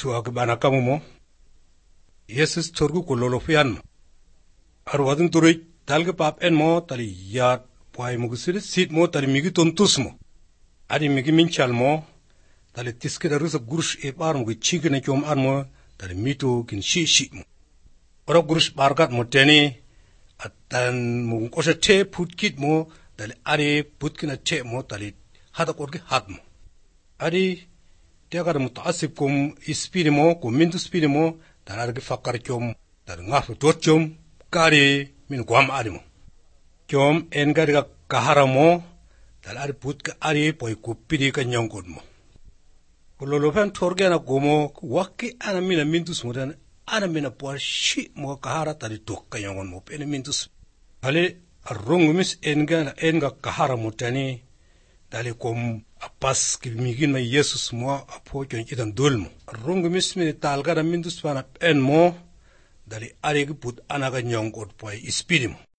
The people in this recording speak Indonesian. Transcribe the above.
tuwa kibana kamu mo. Yesus torgu kulolo fiyan mo. Arwadun turik talga pap en mo tali yad puay mo gusiri sit mo tali migi tontus mo. Adi migi minchal mo tali tiskida rusa gurush epar mo gichigi na kiom ar mo tali mito kin shi mo. Ora gurush barkat mo teni atan mo kosha te putkit mo tali ari putkina te mo tali hata korgi hat mo. Adi tiaga mo taasip kum ispiri mo kum mintu spiri mo tali argi fakar kiom tali ngafu dot kiom kari min guam ari mo. Kiom en gari ka kahara mo tali ari putka ari poi kupiri ka nyongkod mo. Kulolofen torge na gomo waki ana mina mintus mo dan ana mina puar shi mo kahara tali tok ka nyongon mo pene mintus. Hali arrungumis enga kahara mo tani dali kom apas ki migin na Yesus mo apo kyon itan dul mo. Arrungumis mini talga na mintus pana pen mo dali ari ki put ana ka nyongkod poi ispiri mo.